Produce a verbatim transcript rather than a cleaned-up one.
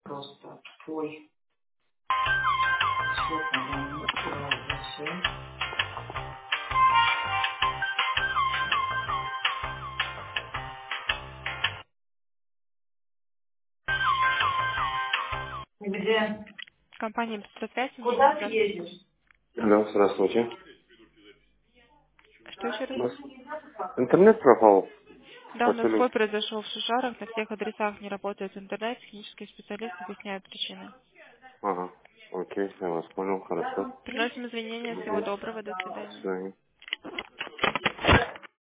просто. Ой, что там вообще? Где? Компания «Быстросвязь», Евгения, Куда ты здравствуйте. едешь? Да, здравствуйте. Что еще У раз? нас интернет пропал Да, у по нас телефону. сбой произошел в Шишарах, на всех адресах не работает интернет, технический специалист объясняет причины. Ага, окей, я вас понял, хорошо. Приносим извинения, всего доброго, до До свидания. свидания.